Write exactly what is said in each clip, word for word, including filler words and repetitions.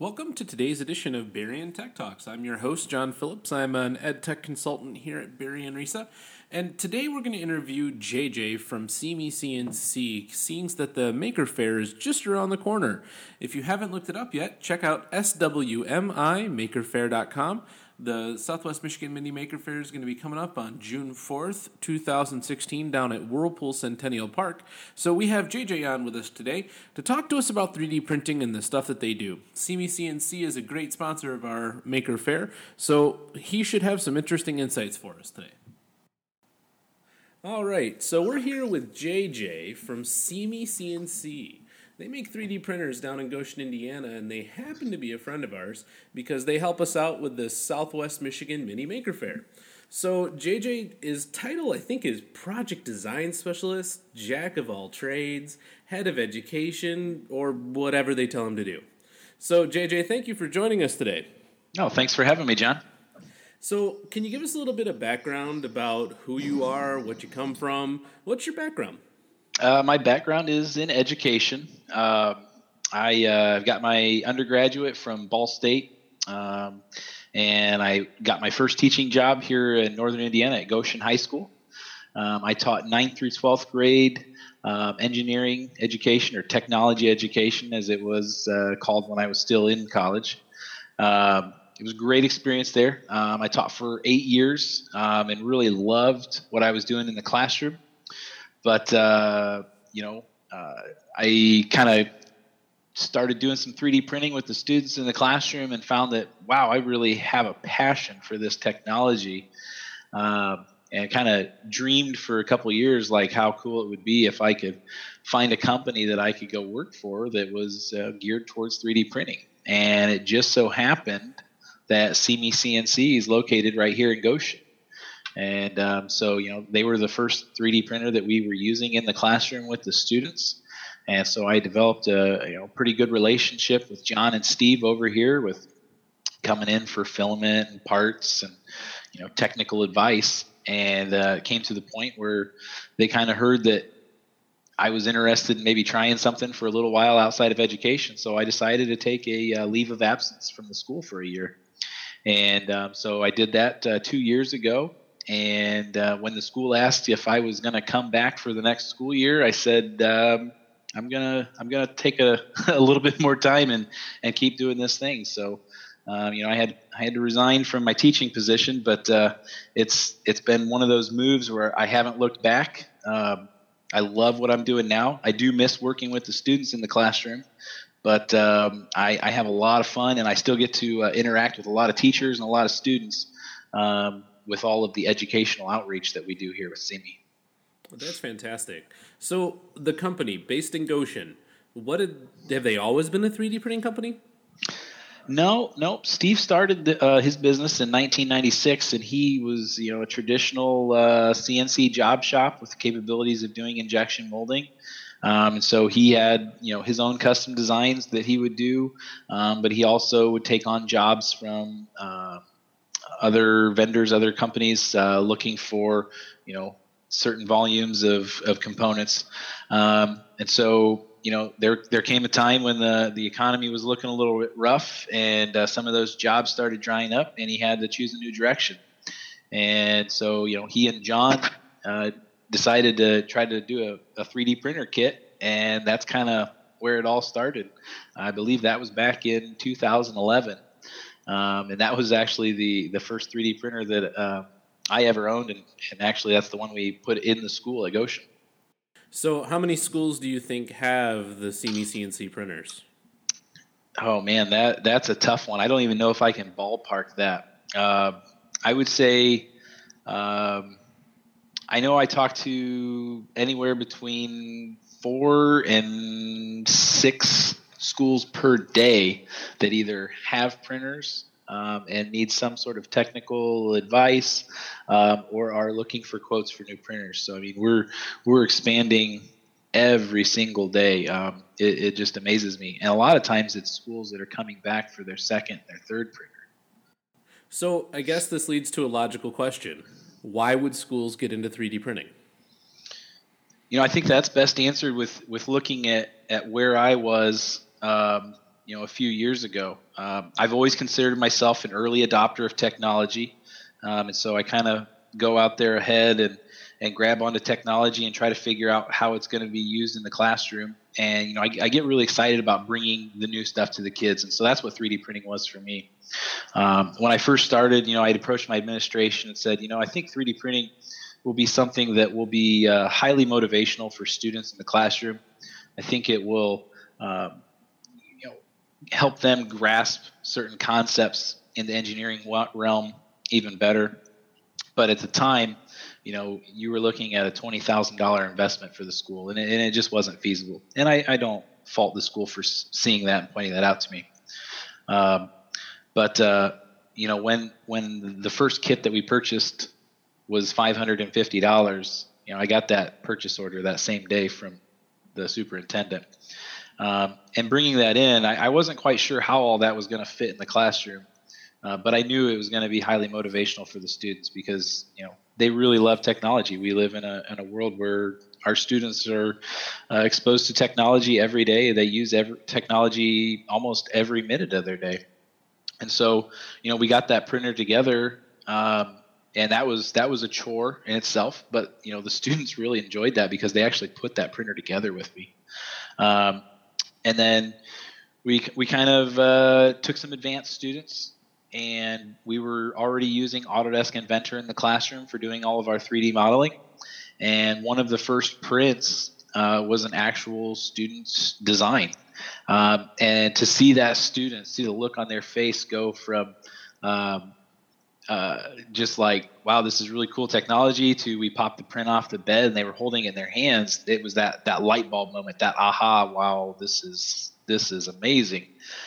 Welcome to today's edition of Berrien Tech Talks. I'm your host, John Phillips. I'm an ed tech consultant here at Berrien RISA. And today we're going to interview J J from See Me C N C, seeing that the Maker Faire is just around the corner. If you haven't looked it up yet, check out S W M I maker faire dot com. The Southwest Michigan Mini Maker Faire is going to be coming up on June fourth, twenty sixteen, down at Whirlpool Centennial Park. So we have J J on with us today to talk to us about three D printing and the stuff that they do. See Me C N C is a great sponsor of our Maker Faire, so he should have some interesting insights for us today. All right, so we're here with J J from See Me C N C. They make three D printers down in Goshen, Indiana, and they happen to be a friend of ours because they help us out with the Southwest Michigan Mini Maker Faire. So J J, his title, I think, is Project Design Specialist, Jack of all trades, Head of Education, or whatever they tell him to do. So J J, thank you for joining us today. Oh, thanks for having me, John. So can you give us a little bit of background about who you are, what you come from? What's your background? Uh, my background is in education. Uh, I uh, got my undergraduate from Ball State, um, and I got my first teaching job here in Northern Indiana at Goshen High School. Um, I taught ninth through twelfth grade um, engineering education, or technology education, as it was uh, called when I was still in college. Um, It was a great experience there. Um, I taught for eight years um, and really loved what I was doing in the classroom. But, uh, you know, uh, I kind of started doing some three D printing with the students in the classroom and found that, wow, I really have a passion for this technology. Um, and kind of dreamed for a couple of years like how cool it would be if I could find a company that I could go work for that was uh, geared towards three D printing. And it just so happened that See Me C N C is located right here in Goshen. And um, so, you know, they were the first three D printer that we were using in the classroom with the students. And so I developed a you know pretty good relationship with John and Steve over here with coming in for filament and parts and, you know, technical advice. And uh, it came to the point where they kind of heard that I was interested in maybe trying something for a little while outside of education. So I decided to take a uh, leave of absence from the school for a year. And um, so I did that uh, two years ago. And uh, when the school asked if I was going to come back for the next school year, I said, um, I'm gonna I'm gonna take a, a little bit more time and, and keep doing this thing. So, um, you know, I had I had to resign from my teaching position, but uh, it's it's been one of those moves where I haven't looked back. Um, I love what I'm doing now. I do miss working with the students in the classroom. But um, I, I have a lot of fun, and I still get to uh, interact with a lot of teachers and a lot of students um, with all of the educational outreach that we do here with See Me. Well, that's fantastic. So the company, based in Goshen, what did, have they always been a three D printing company? No, no. Steve started the, uh, his business in nineteen ninety-six, and he was, you know, a traditional uh, C N C job shop with the capabilities of doing injection molding. Um, and so he had, you know, his own custom designs that he would do, um, but he also would take on jobs from uh, other vendors, other companies uh, looking for, you know, certain volumes of, of components. Um, and so, you know, there there came a time when the, the economy was looking a little bit rough, and uh, some of those jobs started drying up, and he had to choose a new direction. And so, you know, he and John uh, decided to try to do a, a three D printer kit, and that's kind of where it all started. I believe that was back in two thousand eleven, um, and that was actually the, the first three D printer that uh, I ever owned, and, and actually that's the one we put in the school at Goshen. So how many schools do you think have the See Me C N C printers? Oh, man, that that's a tough one. I don't even know if I can ballpark that. Uh, I would say um, – I know I talk to anywhere between four and six schools per day that either have printers um, and need some sort of technical advice um, or are looking for quotes for new printers. So I mean, we're we're expanding every single day. Um, it, it just amazes me, and a lot of times it's schools that are coming back for their second, their third printer. So I guess this leads to a logical question. Why would schools get into three D printing? You know, I think that's best answered with, with looking at, at where I was, um, you you know, a few years ago. Um, I've always considered myself an early adopter of technology, um, and so I kind of go out there ahead and and grab onto technology and try to figure out how it's going to be used in the classroom. And you know, I, I get really excited about bringing the new stuff to the kids, and so that's what three D printing was for me. Um, when I first started, you know, I had approached my administration and said, you know, I think three D printing will be something that will be uh, highly motivational for students in the classroom. I think it will, um, you know, help them grasp certain concepts in the engineering realm even better. But at the time, you know, you were looking at a twenty thousand dollars investment for the school, and it, and it just wasn't feasible. And I, I don't fault the school for seeing that and pointing that out to me. Um, but, uh, you know, when when the first kit that we purchased was five hundred fifty dollars, you know, I got that purchase order that same day from the superintendent. Um, and bringing that in, I, I wasn't quite sure how all that was going to fit in the classroom. Uh, but I knew it was going to be highly motivational for the students because, you know, they really love technology. We live in a in a world where our students are uh, exposed to technology every day. They use every, technology almost every minute of their day. And so, you know, we got that printer together, um, and that was that was a chore in itself. But, you know, the students really enjoyed that because they actually put that printer together with me. Um, and then we we kind of uh, took some advanced students, and we were already using Autodesk Inventor in the classroom for doing all of our three D modeling. And one of the first prints uh, was an actual student's design. Um, and to see that student, see the look on their face go from um, uh, just like, wow, this is really cool technology, to we popped the print off the bed and they were holding it in their hands. It was that that light bulb moment, that aha, wow, this is this is amazing.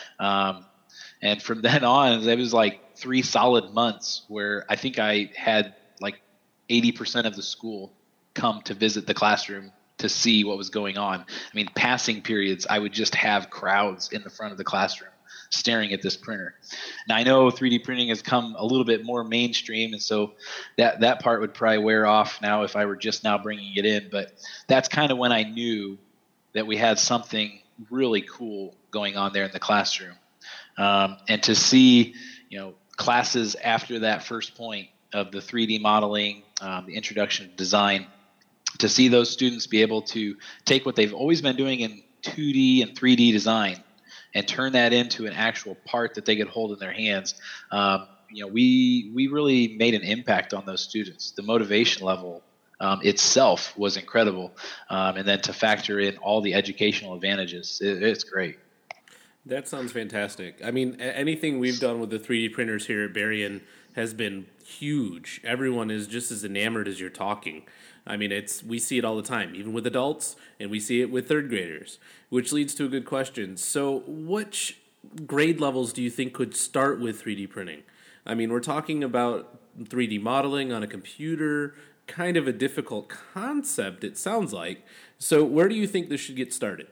Um, And from then on, it was like three solid months where I think I had like eighty percent of the school come to visit the classroom to see what was going on. I mean, passing periods, I would just have crowds in the front of the classroom staring at this printer. Now, I know three D printing has come a little bit more mainstream, and so that, that part would probably wear off now if I were just now bringing it in. But that's kind of when I knew that we had something really cool going on there in the classroom. Um, and to see, you know, classes after that first point of the three D modeling, um, the introduction to design, to see those students be able to take what they've always been doing in two D and three D design and turn that into an actual part that they could hold in their hands. Um, you know, we we really made an impact on those students. The motivation level um, itself was incredible, um, and then to factor in all the educational advantages, it, it's great. That sounds fantastic. I mean, anything we've done with the three D printers here at Berrien has been huge. Everyone is just as enamored as you're talking. I mean, it's we see it all the time, even with adults, and we see it with third graders, which leads to a good question. So which grade levels do you think could start with three D printing? I mean, we're talking about three D modeling on a computer, kind of a difficult concept, it sounds like. So where do you think this should get started?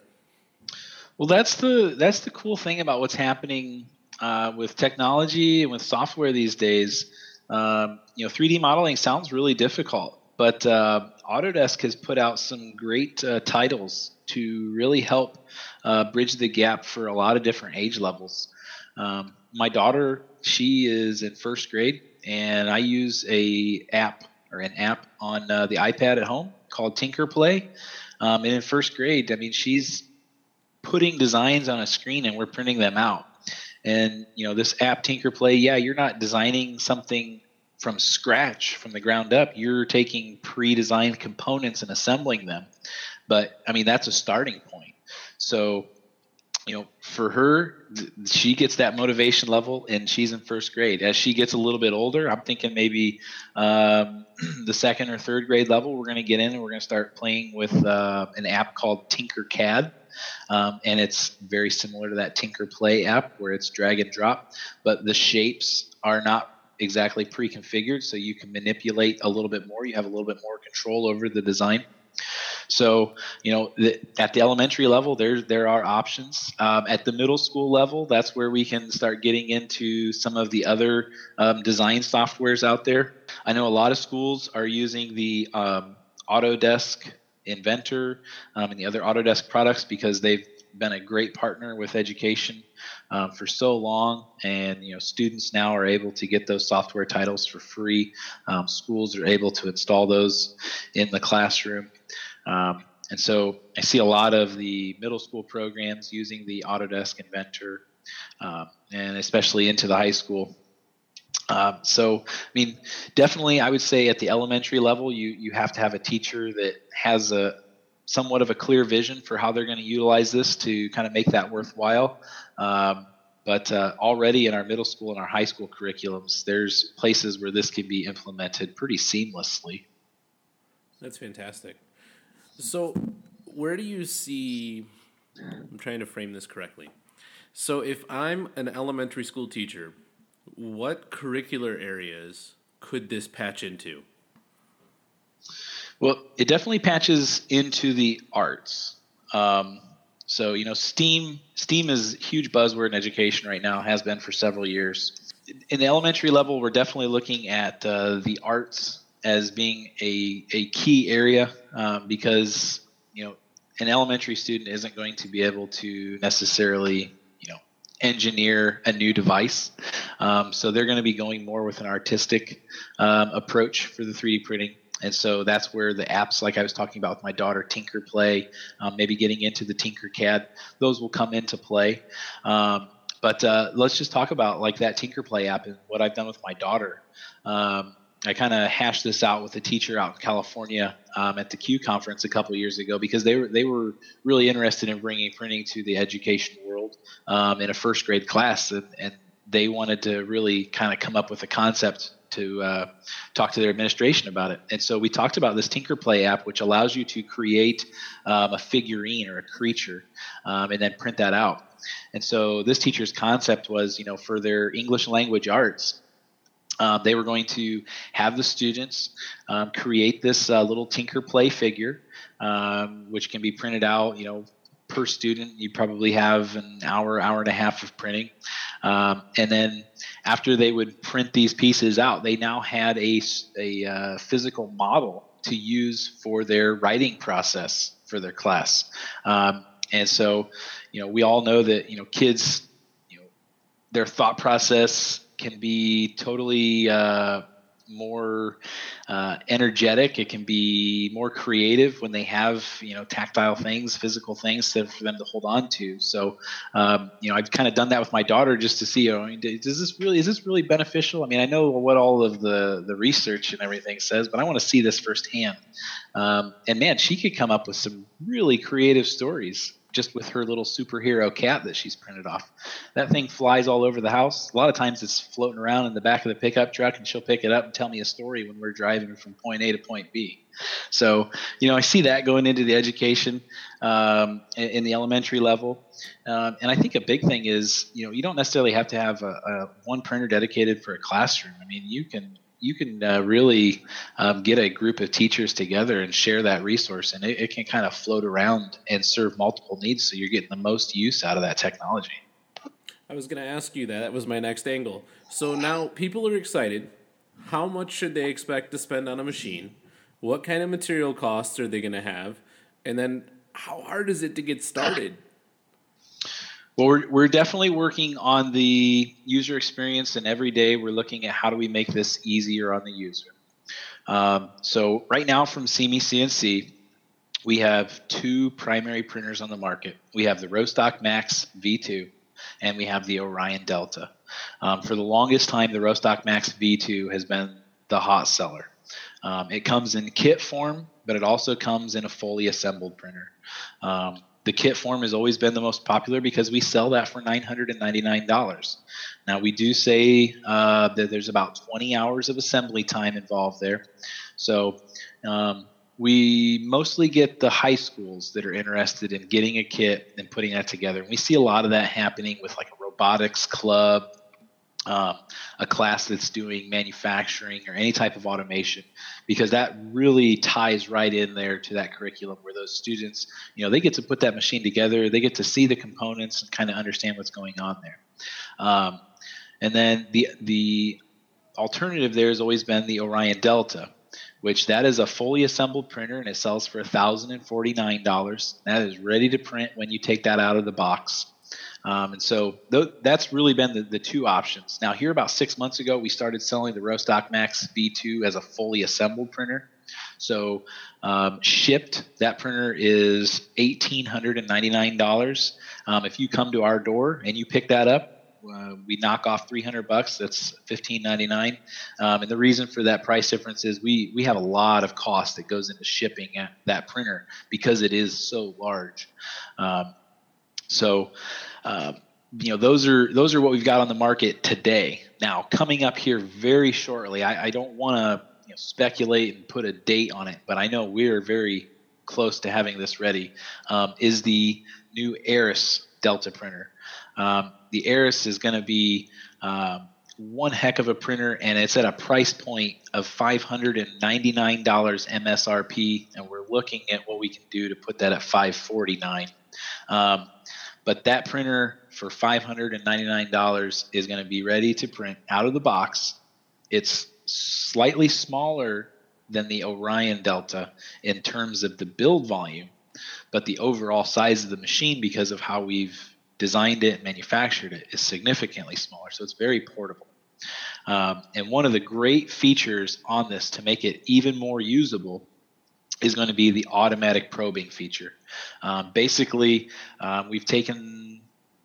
Well, that's the that's the cool thing about what's happening uh, with technology and with software these days. Um, you know, three D modeling sounds really difficult, but uh, Autodesk has put out some great uh, titles to really help uh, bridge the gap for a lot of different age levels. Um, my daughter, she is in first grade, and I use a app or an app on uh, the iPad at home called Tinker Play. Um, and in first grade, I mean, she's putting designs on a screen and we're printing them out. And, you know, this app Tinker Play, yeah, you're not designing something from scratch, from the ground up. You're taking pre-designed components and assembling them. But, I mean, that's a starting point. So, you know, for her, th- she gets that motivation level and she's in first grade. As she gets a little bit older, I'm thinking maybe um, the second or third grade level, we're going to get in and we're going to start playing with uh, an app called Tinkercad. Um, and it's very similar to that Tinker Play app where it's drag and drop, but the shapes are not exactly pre-configured, so you can manipulate a little bit more. You have a little bit more control over the design. So, you know, the, at the elementary level, there there are options. Um, at the middle school level, that's where we can start getting into some of the other um, design softwares out there. I know a lot of schools are using the um, Autodesk Inventor um, and the other Autodesk products because they've been a great partner with education um, for so long, and you know students now are able to get those software titles for free. Um, schools are able to install those in the classroom. Um, and so I see a lot of the middle school programs using the Autodesk Inventor, um, and especially into the high school. Um, so, I mean, definitely, I would say at the elementary level, you you have to have a teacher that has a somewhat of a clear vision for how they're going to utilize this to kind of make that worthwhile. Um, but uh, already in our middle school and our high school curriculums, there's places where this can be implemented pretty seamlessly. That's fantastic. So, where do you see? I'm trying to frame this correctly. So, if I'm an elementary school teacher, what curricular areas could this patch into? Well, it definitely patches into the arts. Um, so, you know, STEAM STEAM is a huge buzzword in education right now, has been for several years. In the elementary level, we're definitely looking at uh, the arts as being a, a key area um, because, you know, an elementary student isn't going to be able to necessarily, you know, engineer a new device. Um, so they're going to be going more with an artistic um, approach for the three D printing. And so that's where the apps, like I was talking about with my daughter, Tinker Play, um, maybe getting into the Tinkercad, those will come into play. Um, but uh, let's just talk about like that Tinker Play app and what I've done with my daughter. Um, I kind of hashed this out with a teacher out in California um, at the Q conference a couple of years ago because they were they were really interested in bringing printing to the education world um, in a first grade class, and, and they wanted to really kind of come up with a concept to uh, talk to their administration about it. And so we talked about this Tinker Play app, which allows you to create um, a figurine or a creature um, and then print that out. And so this teacher's concept was, you know, for their English language arts, um, they were going to have the students um, create this uh, little Tinker Play figure, um, which can be printed out, you know, per student. You probably have an hour, hour and a half of printing. Um, and then after they would print these pieces out, they now had a, a uh, physical model to use for their writing process for their class. Um, and so, you know, we all know that, you know, kids, you know, their thought process can be totally uh, more uh, energetic. It can be more creative when they have, you know, tactile things, physical things for them to hold on to. So, um, you know, I've kind of done that with my daughter just to see, you know, I mean, does this really, is this really beneficial? I mean, I know what all of the, the research and everything says, but I want to see this firsthand. Um, and man, she could come up with some really creative stories just with her little superhero cat that she's printed off. That thing flies all over the house. A lot of times it's floating around in the back of the pickup truck, and she'll pick it up and tell me a story when we're driving from point A to point B. So, you know, I see that going into the education um, in, in the elementary level. Um, and I think a big thing is, you know, you don't necessarily have to have a, a one printer dedicated for a classroom. I mean, you can you can uh, really um, get a group of teachers together and share that resource, and it, it can kind of float around and serve multiple needs, so you're getting the most use out of that technology. I was going to ask you that. That was my next angle. So now people are excited. How much should they expect to spend on a machine? What kind of material costs are they going to have? And then how hard is it to get started? Well, we're, we're definitely working on the user experience, and every day we're looking at how do we make this easier on the user. Um, so right now from C M E C N C, we have two primary printers on the market. We have the Rostock Max V two, and we have the Orion Delta. Um, for the longest time, the Rostock Max V two has been the hot seller. Um, it comes in kit form, but it also comes in a fully assembled printer. Um, The kit form has always been the most popular because we sell that for nine hundred ninety-nine dollars. Now, we do say uh, that there's about twenty hours of assembly time involved there. So um, we mostly get the high schools that are interested in getting a kit and putting that together. And we see a lot of that happening with like a robotics club, Um, a class that's doing manufacturing or any type of automation, because that really ties right in there to that curriculum where those students, you know, they get to put that machine together, they get to see the components and kind of understand what's going on there. Um, and then the the alternative there has always been the Orion Delta. which that is a fully assembled printer, and it sells for one thousand forty-nine dollars. That is ready to print when you take that out of the box. Um, and so th- that's really been the, the two options. Now, here about six months ago, we started selling the Rostock Max V two as a fully assembled printer. So um, shipped, that printer is one thousand eight hundred ninety-nine dollars. Um, if you come to our door and you pick that up, uh, we knock off three hundred bucks. That's fifteen ninety-nine. Um, and the reason for that price difference is we we have a lot of cost that goes into shipping that printer because it is so large. Um, so, uh, you know, those are those are what we've got on the market today. Now, coming up here very shortly, I, I don't want to you know, speculate and put a date on it, but I know we're very close to having this ready. Um, is the new Aris Delta printer. Um, the Aris is going to be um, one heck of a printer, and it's at a price point of five hundred ninety-nine dollars M S R P, and we're looking at what we can do to put that at five hundred forty-nine dollars. Um, but that printer for five hundred ninety-nine dollars is going to be ready to print out of the box. It's slightly smaller than the Orion Delta in terms of the build volume, but the overall size of the machine, because of how we've designed it and manufactured it, is significantly smaller. So it's very portable. Um, and one of the great features on this to make it even more usable is going to be the automatic probing feature. Um, basically, um, we've taken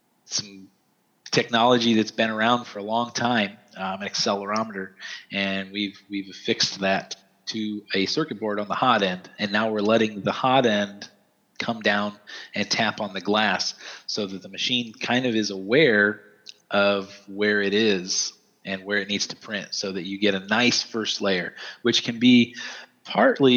some technology that's been around for a long time, um, an accelerometer, and we've we've affixed that to a circuit board on the hot end, and now we're letting the hot end come down and tap on the glass so that the machine kind of is aware of where it is and where it needs to print, so that you get a nice first layer, which can be partly,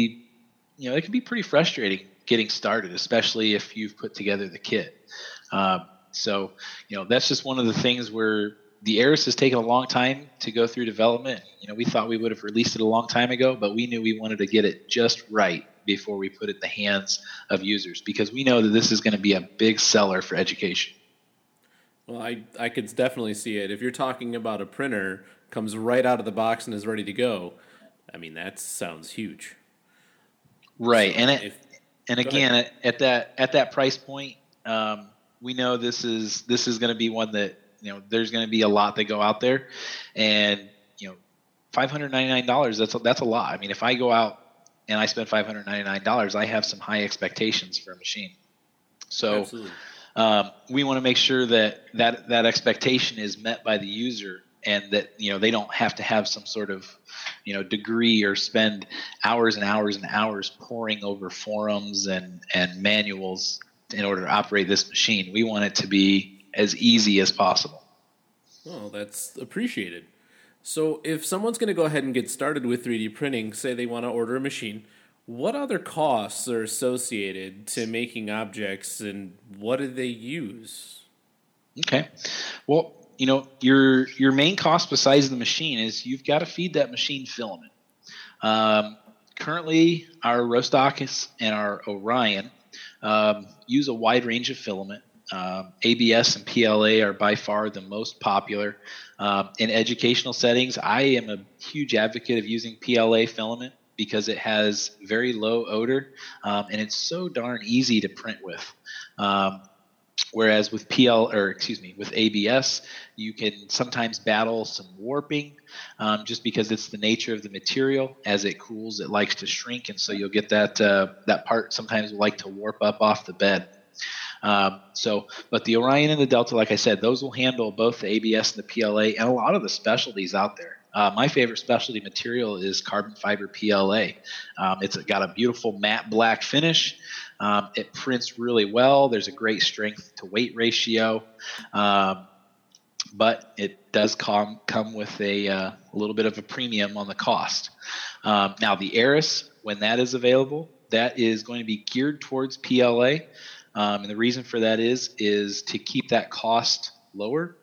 you know, it can be pretty frustrating getting started, especially if you've put together the kit. Um, so, you know, that's just one of the things where the Aris has taken a long time to go through development. You know, we thought we would have released it a long time ago, but we knew we wanted to get it just right before we put it in the hands of users, because we know that this is going to be a big seller for education. Well, I, I could definitely see it. If you're talking about a printer, comes right out of the box and is ready to go, I mean, that sounds huge. Right. So and it, if, and again, at, at that at that price point, um, we know this is this is going to be one that, you know, there's going to be a lot that go out there, and, you know, five hundred ninety-nine dollars, that's a, that's a lot. I mean, if I go out and I spend five hundred ninety-nine dollars, I have some high expectations for a machine. So um, we want to make sure that, that that expectation is met by the user, and that, you know, they don't have to have some sort of, you know, degree or spend hours and hours and hours poring over forums and, and manuals in order to operate this machine. We want it to be as easy as possible. Oh, that's appreciated. So if someone's going to go ahead and get started with three D printing, say they want to order a machine, what other costs are associated to making objects, and what do they use? Okay. Well, you know, your your main cost besides the machine is you've got to feed that machine filament. Um, currently, our Rostock and our Orion um, use a wide range of filament. Um, A B S and P L A are by far the most popular. Um, in educational settings, I am a huge advocate of using P L A filament because it has very low odor, um, and it's so darn easy to print with. Um, whereas with P L or excuse me, with A B S, you can sometimes battle some warping, um, just because it's the nature of the material. As it cools, it likes to shrink, and so you'll get that uh, that part sometimes will like to warp up off the bed. Um, so, but the Orion and the Delta, like I said, those will handle both the A B S and the P L A and a lot of the specialties out there. Uh, my favorite specialty material is carbon fiber P L A. Um, it's got a beautiful matte black finish. Um, it prints really well. There's a great strength to weight ratio, um, but it does come come with a, uh, a little bit of a premium on the cost. Um, now, the Aris, when that is available, that is going to be geared towards P L A. Um, and the reason for that is, is to keep that cost lower.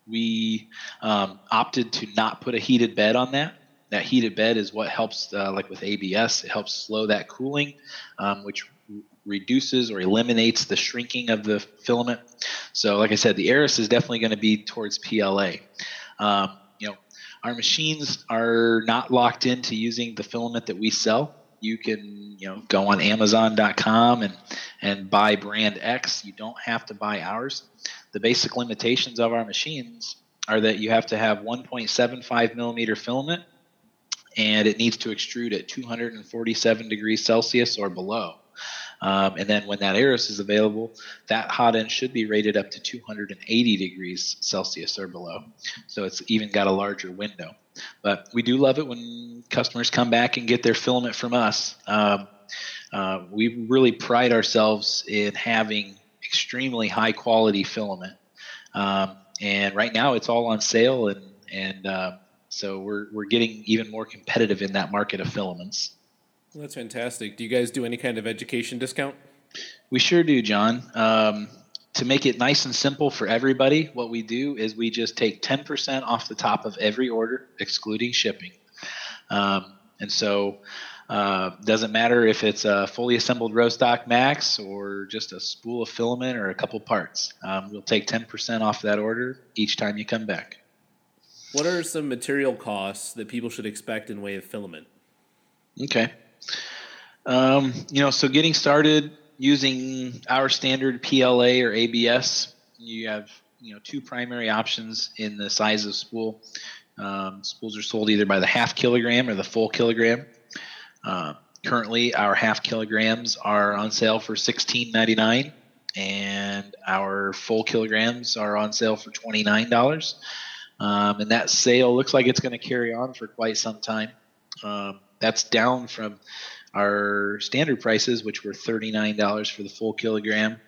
We um, opted to not put a heated bed on that. That heated bed is what helps, uh, like with A B S, it helps slow that cooling, um, which r- reduces or eliminates the shrinking of the filament. So like I said, the Aris is definitely going to be towards P L A. Um, you know, our machines are not locked into using the filament that we sell. You can, you know, go on Amazon dot com and, and buy brand X. You don't have to buy ours. The basic limitations of our machines are that you have to have one point seven five millimeter filament, and it needs to extrude at two hundred forty-seven degrees Celsius or below. Um, and then when that Aeros is available, that hot end should be rated up to two hundred eighty degrees Celsius or below. So it's even got a larger window. But we do love it when customers come back and get their filament from us. Um, uh, we really pride ourselves in having extremely high quality filament. Um, and right now it's all on sale, and, and uh, so we're, we're getting even more competitive in that market of filaments. Well, that's fantastic. Do you guys do any kind of education discount? We sure do, John. Um, to make it nice and simple for everybody, what we do is we just take ten percent off the top of every order, excluding shipping. Um, and so uh, doesn't matter if it's a fully assembled row stock max or just a spool of filament or a couple parts. Um, we'll take ten percent off that order each time you come back. What are some material costs that people should expect in way of filament? Okay. Um, you know, so getting started using our standard P L A or A B S, you have, you know, two primary options in the size of spool. Um, spools are sold either by the half kilogram or the full kilogram. Uh, currently, our half kilograms are on sale for sixteen ninety-nine, and our full kilograms are on sale for twenty-nine dollars. Um, and that sale looks like it's going to carry on for quite some time. Um, that's down from our standard prices, which were thirty-nine dollars for the full kilogram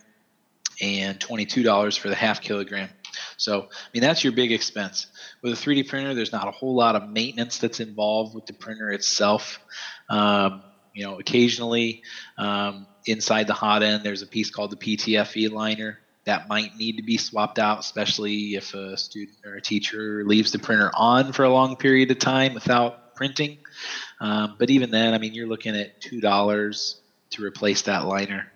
and twenty-two dollars for the half kilogram. So, I mean, that's your big expense. With a three D printer, there's not a whole lot of maintenance that's involved with the printer itself. Um, you know, occasionally um, inside the hot end, there's a piece called the P T F E liner that might need to be swapped out, especially if a student or a teacher leaves the printer on for a long period of time without printing. Um, but even then, I mean, you're looking at two dollars to replace that liner.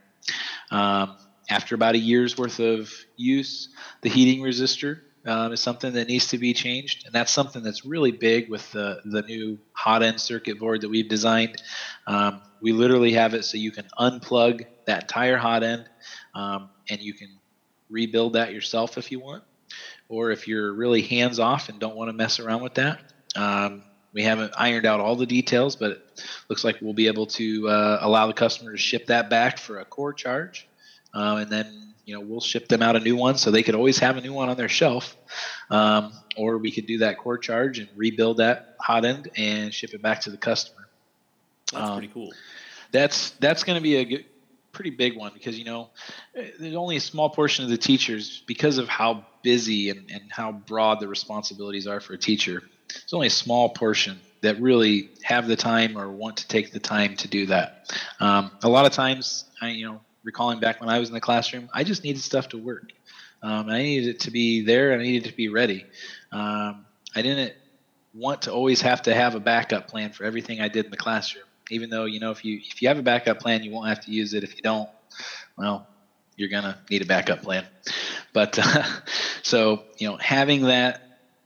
Um, after about a year's worth of use, the heating resistor um, is something that needs to be changed. And that's something that's really big with the, the new hot end circuit board that we've designed. Um, we literally have it so you can unplug that entire hot end um, and you can rebuild that yourself if you want. Or if you're really hands off and don't want to mess around with that, um, we haven't ironed out all the details, but it looks like we'll be able to uh, allow the customer to ship that back for a core charge. Um, and then, you know, we'll ship them out a new one so they could always have a new one on their shelf. Um, or we could do that core charge and rebuild that hot end and ship it back to the customer. That's um, pretty cool. That's, that's going to be a good, pretty big one because, you know, there's only a small portion of the teachers because of how busy and, and how broad the responsibilities are for a teacher. It's only a small portion that really have the time or want to take the time to do that. Um, a lot of times, I, you know, recalling back when I was in the classroom, I just needed stuff to work. Um, and I needed it to be there and I needed it to be ready. Um, I didn't want to always have to have a backup plan for everything I did in the classroom. Even though, you know, if you if you have a backup plan, you won't have to use it. If you don't, well, you're going to need a backup plan. But uh, so, you know, having that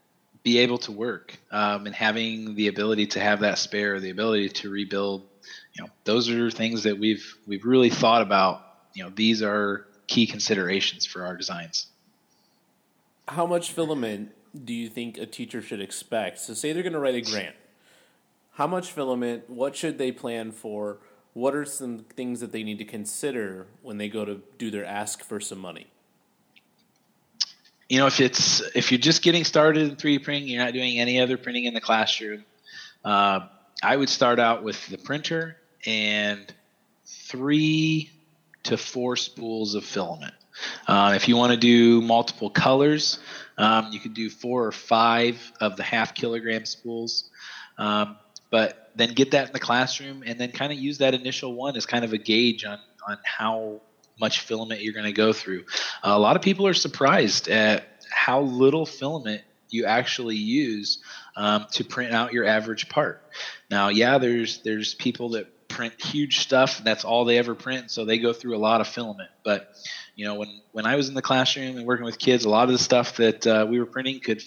be able to work um, and having the ability to have that spare, the ability to rebuild, you know, those are things that we've we've really thought about. You know, these are key considerations for our designs. How much filament do you think a teacher should expect? So say they're going to write a grant. How much filament? What should they plan for? What are some things that they need to consider when they go to do their ask for some money? You know, if it's if you're just getting started in three D printing, you're not doing any other printing in the classroom, uh, I would start out with the printer and three to four spools of filament. Uh, if you want to do multiple colors, um, you could do four or five of the half kilogram spools. Um, but then get that in the classroom and then kind of use that initial one as kind of a gauge on, on how much filament you're going to go through. Uh, a lot of people are surprised at how little filament you actually use um, to print out your average part. Now, yeah, there's there's people that print huge stuff and that's all they ever print, so they go through a lot of filament. But you know, when when I was in the classroom and working with kids, a lot of the stuff that uh, we were printing could fit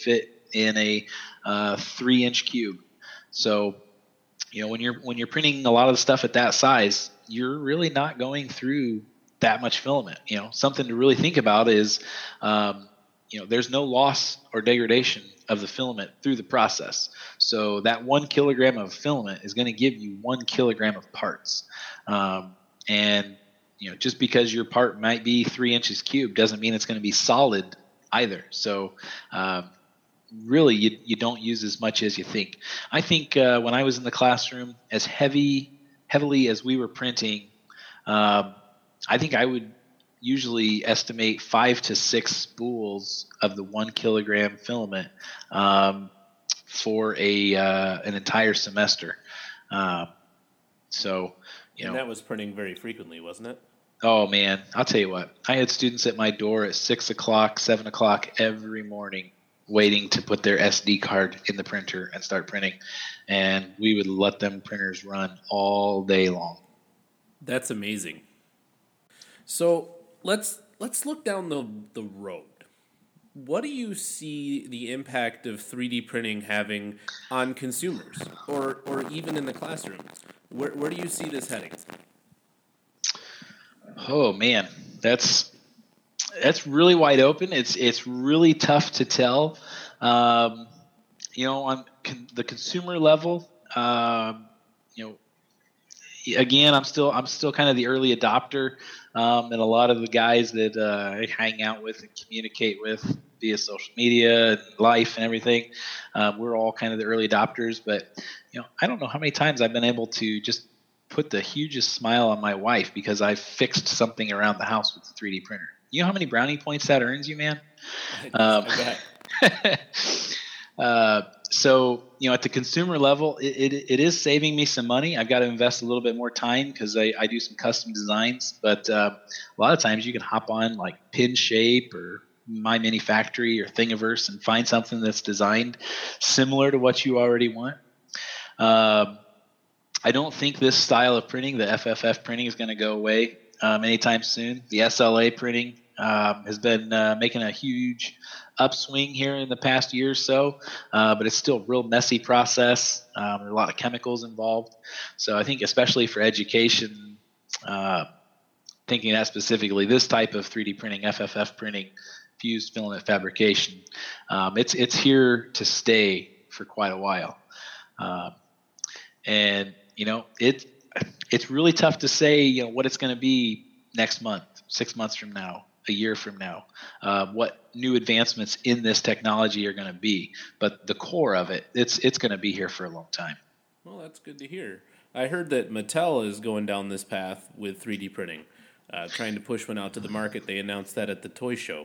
in a uh, three inch cube. So, you know, when you're when you're printing a lot of the stuff at that size, you're really not going through that much filament. You know, something to really think about is, um, you know, there's no loss or degradation of the filament through the process. So that one kilogram of filament is going to give you one kilogram of parts. Um, and, you know, just because your part might be three inches cubed doesn't mean it's going to be solid either. So, um, really, you, you don't use as much as you think. I think uh, when I was in the classroom, as heavy, heavily as we were printing, um, I think I would usually estimate five to six spools of the one kilogram filament um, for a uh, an entire semester. Uh, so, you and know, that was printing very frequently, wasn't it? Oh man, I'll tell you what. I had students at my door at six o'clock, seven o'clock every morning, waiting to put their S D card in the printer and start printing, and we would let them printers run all day long. That's amazing. So let's let's look down the the road. What do you see the impact of three D printing having on consumers, or or even in the classroom? Where where do you see this heading? Oh man, that's that's really wide open. It's it's really tough to tell. Um, you know, on con- the consumer level, um, you know, again, I'm still I'm still kind of the early adopter, um, and a lot of the guys that uh, I hang out with and communicate with via social media and life and everything, um, we're all kind of the early adopters. But you know, I don't know how many times I've been able to just put the hugest smile on my wife because I fixed something around the house with the three D printer. You know how many brownie points that earns you, man? Um, uh, so, you know, at the consumer level, it, it, it is saving me some money. I've got to invest a little bit more time because I, I do some custom designs. But uh, a lot of times you can hop on like PinShape or My Mini Factory or Thingiverse and find something that's designed similar to what you already want. Um, I don't think this style of printing, the F F F printing, is going to go away um, anytime soon. The S L A printing um, has been uh, making a huge upswing here in the past year or so, uh, but it's still a real messy process. Um, there are a lot of chemicals involved. So I think especially for education, uh, thinking that specifically, this type of three D printing, F F F printing, fused filament fabrication, um, it's it's here to stay for quite a while. Um, and you know, it it's really tough to say, you know, what it's going to be next month, six months from now, a year from now, uh, what new advancements in this technology are going to be. But the core of it, it's it's going to be here for a long time. Well, that's good to hear. I heard that Mattel is going down this path with three D printing, uh, trying to push one out to the market. They announced that at the toy show.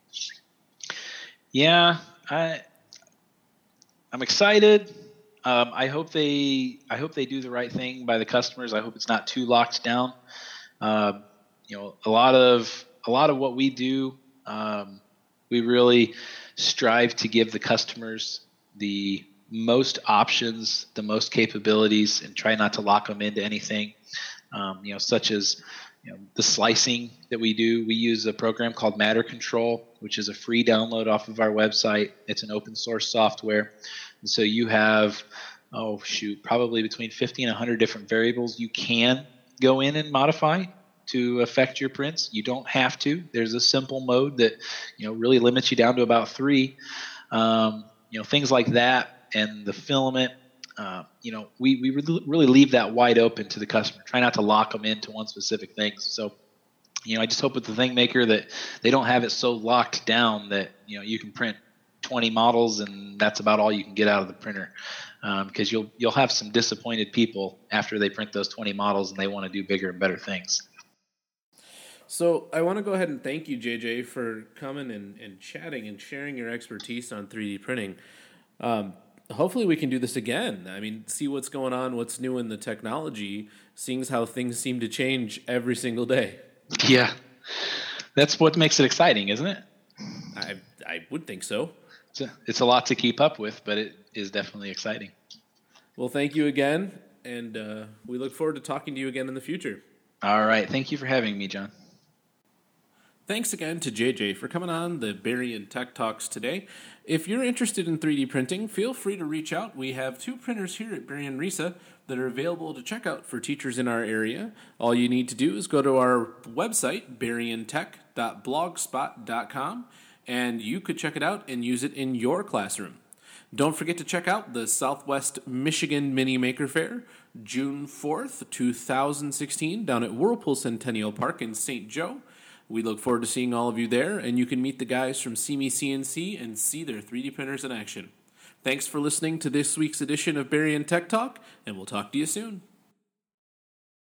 Yeah, I I'm excited. Um, I hope they I hope they do the right thing by the customers. I hope it's not too locked down. Uh, you know, a lot of a lot of what we do, um, we really strive to give the customers the most options, the most capabilities, and try not to lock them into anything. Um, you know, such as you know, the slicing that we do. We use a program called Matter Control, which is a free download off of our website. It's an open source software. And so you have, oh shoot, probably between fifty and one hundred different variables you can go in and modify to affect your prints. You don't have to. There's a simple mode that, you know, really limits you down to about three. Um, you know, things like that, and the filament. Uh, you know, we we really leave that wide open to the customer. Try not to lock them into one specific thing. So, you know, I just hope with the ThingMaker that they don't have it so locked down that, you know, you can print twenty models and that's about all you can get out of the printer, um, because you'll you'll have some disappointed people after they print those twenty models and they want to do bigger and better things. So I want to go ahead and thank you, J J, for coming and, and chatting and sharing your expertise on three D printing. Um, hopefully we can do this again. I mean, see what's going on, what's new in the technology, seeing how things seem to change every single day. Yeah, that's what makes it exciting, isn't it? I I would think so. It's a, it's a lot to keep up with, but it is definitely exciting. Well, thank you again, and uh, we look forward to talking to you again in the future. All right. Thank you for having me, John. Thanks again to J J for coming on the Berrien Tech Talks today. If you're interested in three D printing, feel free to reach out. We have two printers here at Berrien RISA that are available to check out for teachers in our area. All you need to do is go to our website, berrien tech dot blogspot dot com, and you could check it out and use it in your classroom. Don't forget to check out the Southwest Michigan Mini Maker Faire, June fourth, twenty sixteen, down at Whirlpool Centennial Park in Saint Joe. We look forward to seeing all of you there, and you can meet the guys from See Me C N C and see their three D printers in action. Thanks for listening to this week's edition of Berrien Tech Talk, and we'll talk to you soon.